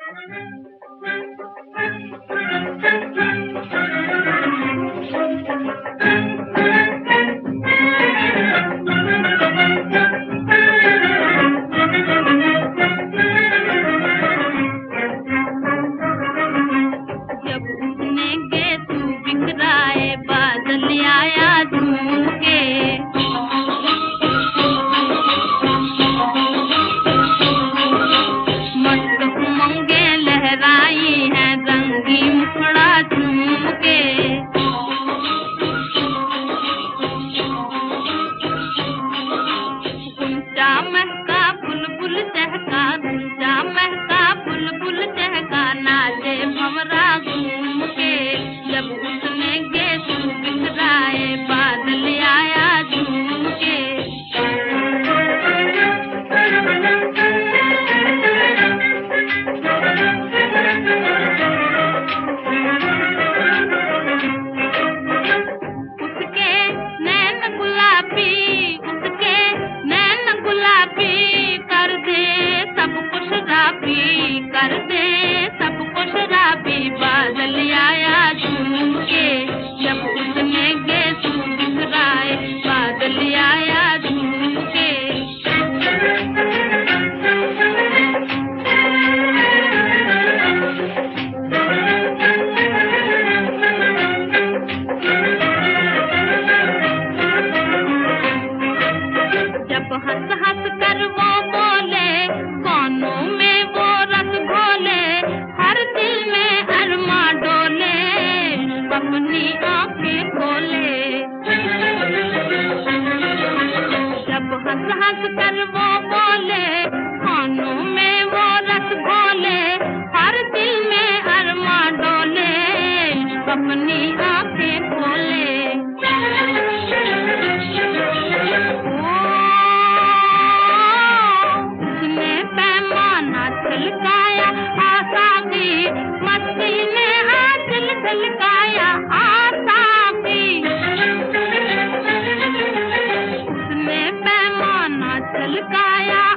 कर दे सबको शराबी बादल आया झूम के, जब उसने गेसू बिखराए बादल आया झूम के। जब हंस हंस कर वो बोले कानों में वो रस घोले, हर दिल में अरमा डोले, अपनी आंखें खोले। जब हंस हंस कर वो बोले कानों में वो रस घोले, हर दिल में अरमा डोले, अपनी आंखें खोले। छलकाया आशा की मस्ती ने हासिल छलकाया आशा की, उसने पैमाना छलकाया